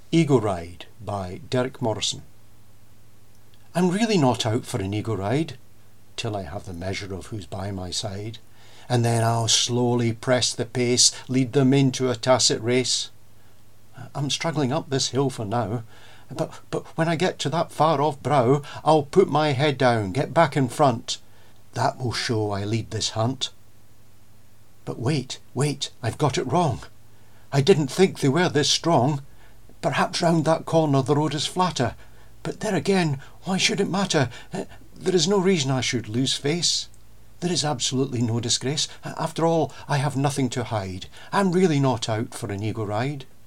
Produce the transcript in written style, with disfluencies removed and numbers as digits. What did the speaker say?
Ego Ride by Derek Morrison. I'm really not out for an ego ride, till I have the measure of who's by my side, and then I'll slowly press the pace, lead them into a tacit race. I'm struggling up this hill for now, but when I get to that far-off brow, I'll put my head down, get back in front. That will show I lead this hunt. But wait, I've got it wrong. I didn't think they were this strong. Perhaps round that corner the road is flatter, but there again, why should it matter? There is no reason I should lose face. There is absolutely no disgrace. After all, I have nothing to hide. I'm really not out for an ego ride.